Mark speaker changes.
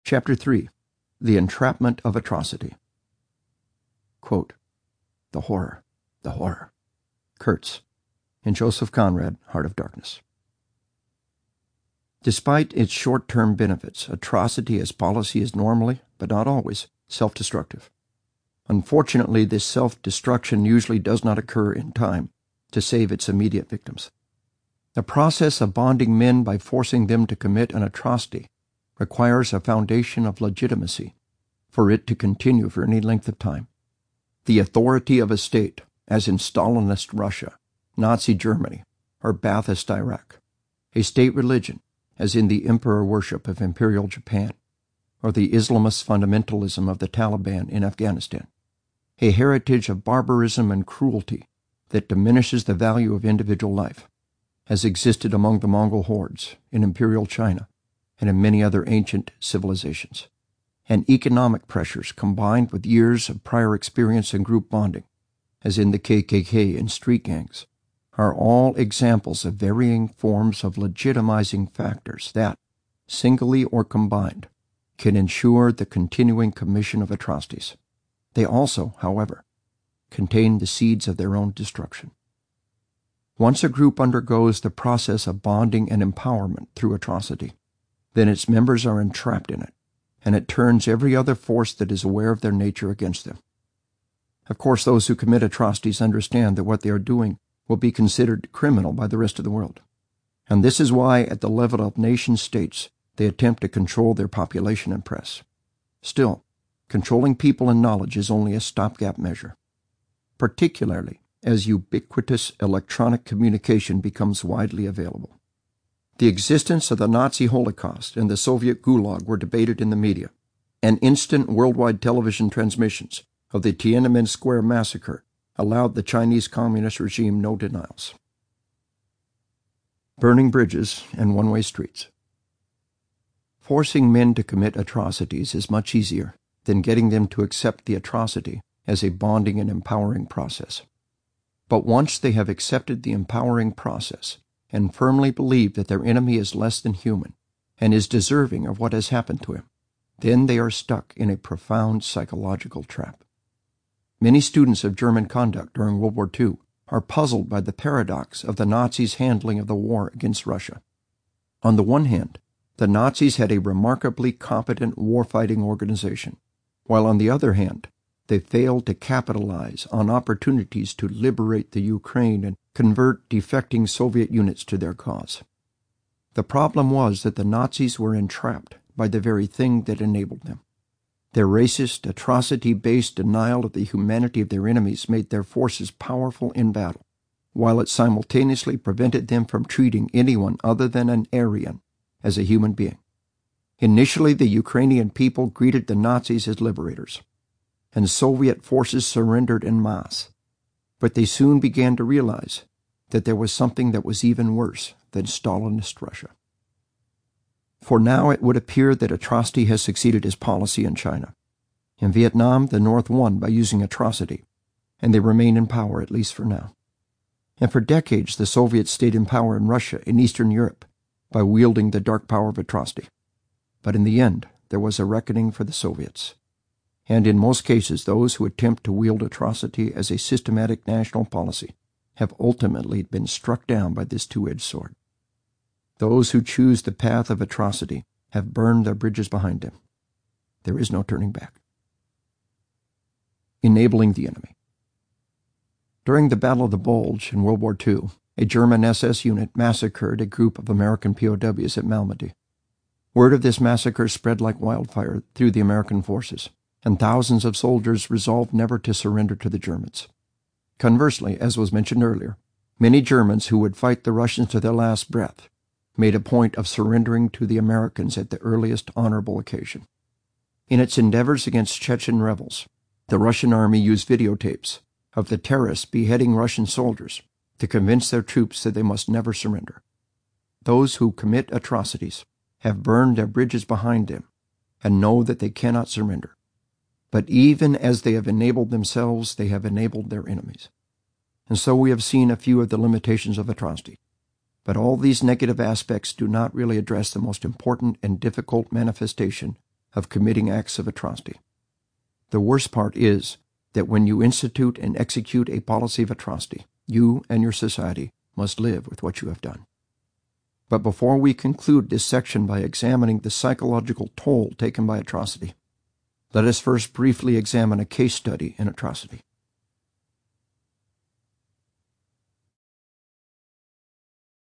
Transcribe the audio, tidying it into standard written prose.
Speaker 1: Chapter 3. The Entrapment of Atrocity. Quote, the horror. Kurtz, in Joseph Conrad, Heart of Darkness. Despite its short-term benefits, atrocity as policy is normally, but not always, self-destructive. Unfortunately, this self-destruction usually does not occur in time to save its immediate victims. The process of bonding men by forcing them to commit an atrocity requires a foundation of legitimacy for it to continue for any length of time. The authority of a state, as in Stalinist Russia, Nazi Germany, or Ba'athist Iraq, a state religion, as in the emperor worship of Imperial Japan, or the Islamist fundamentalism of the Taliban in Afghanistan, a heritage of barbarism and cruelty that diminishes the value of individual life, has existed among the Mongol hordes, in Imperial China, and in many other ancient civilizations. And economic pressures combined with years of prior experience in group bonding, as in the KKK and street gangs, are all examples of varying forms of legitimizing factors that, singly or combined, can ensure the continuing commission of atrocities. They also, however, contain the seeds of their own destruction. Once a group undergoes the process of bonding and empowerment through atrocity, then its members are entrapped in it, and it turns every other force that is aware of their nature against them. Of course, those who commit atrocities understand that what they are doing will be considered criminal by the rest of the world. And this is why, at the level of nation-states, they attempt to control their population and press. Still, controlling people and knowledge is only a stopgap measure, particularly as ubiquitous electronic communication becomes widely available. The existence of the Nazi Holocaust and the Soviet Gulag were debated in the media, and instant worldwide television transmissions of the Tiananmen Square massacre allowed the Chinese Communist regime no denials. Burning bridges and one-way streets. Forcing men to commit atrocities is much easier than getting them to accept the atrocity as a bonding and empowering process. But once they have accepted the empowering process and firmly believe that their enemy is less than human and is deserving of what has happened to him, then they are stuck in a profound psychological trap. Many students of German conduct during World War II are puzzled by the paradox of the Nazis' handling of the war against Russia. On the one hand, the Nazis had a remarkably competent war-fighting organization, while on the other hand, they failed to capitalize on opportunities to liberate the Ukraine and convert defecting Soviet units to their cause. The problem was that the Nazis were entrapped by the very thing that enabled them. Their racist, atrocity-based denial of the humanity of their enemies made their forces powerful in battle, while it simultaneously prevented them from treating anyone other than an Aryan as a human being. Initially, the Ukrainian people greeted the Nazis as liberators, and Soviet forces surrendered en masse. But they soon began to realize that there was something that was even worse than Stalinist Russia. For now it would appear that atrocity has succeeded as policy in China. In Vietnam, the North won by using atrocity, and they remain in power, at least for now. And for decades, the Soviets stayed in power in Russia and Eastern Europe by wielding the dark power of atrocity. But in the end, there was a reckoning for the Soviets. And in most cases, those who attempt to wield atrocity as a systematic national policy have ultimately been struck down by this two-edged sword. Those who choose the path of atrocity have burned their bridges behind them. There is no turning back. Enabling the enemy. During the Battle of the Bulge in World War II, a German SS unit massacred a group of American POWs at Malmedy. Word of this massacre spread like wildfire through the American forces, and thousands of soldiers resolved never to surrender to the Germans. Conversely, as was mentioned earlier, many Germans who would fight the Russians to their last breath made a point of surrendering to the Americans at the earliest honorable occasion. In its endeavors against Chechen rebels, the Russian army used videotapes of the terrorists beheading Russian soldiers to convince their troops that they must never surrender. Those who commit atrocities have burned their bridges behind them and know that they cannot surrender. But even as they have enabled themselves, they have enabled their enemies. And so we have seen a few of the limitations of atrocity. But all these negative aspects do not really address the most important and difficult manifestation of committing acts of atrocity. The worst part is that when you institute and execute a policy of atrocity, you and your society must live with what you have done. But before we conclude this section by examining the psychological toll taken by atrocity, let us first briefly examine a case study in atrocity.